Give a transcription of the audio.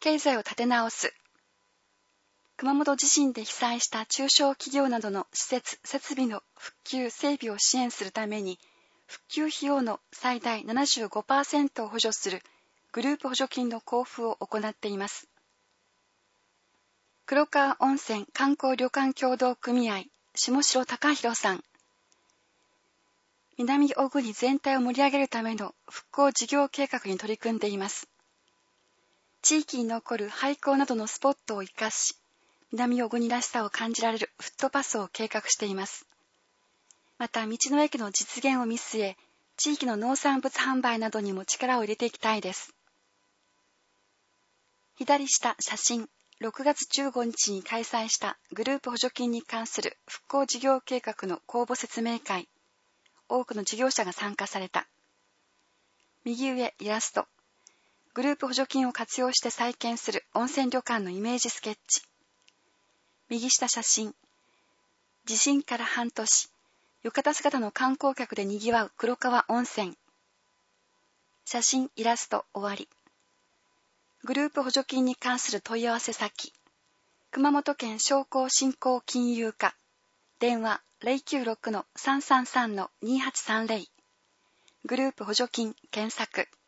経済を立て直す。熊本地震で被災した中小企業などの施設・設備の復旧・整備を支援するために、復旧費用の最大 75% を補助するグループ補助金の交付を行っています。黒川温泉観光旅館協同組合下城隆弘さん。南小国全体を盛り上げるための復興事業計画に取り組んでいます。地域に残る廃校などのスポットを生かし、南小国らしさを感じられるフットパスを計画しています。また、道の駅の実現を見据え、地域の農産物販売などにも力を入れていきたいです。左下写真、6月15日に開催したグループ補助金に関する復興事業計画の公募説明会。多くの事業者が参加された。右上イラスト。グループ補助金を活用して再建する温泉旅館のイメージスケッチ。右下写真。地震から半年。浴衣姿の観光客で賑わう黒川温泉。写真イラスト終わり。グループ補助金に関する問い合わせ先。熊本県商工振興金融課。電話 096-333-2830。グループ補助金検索。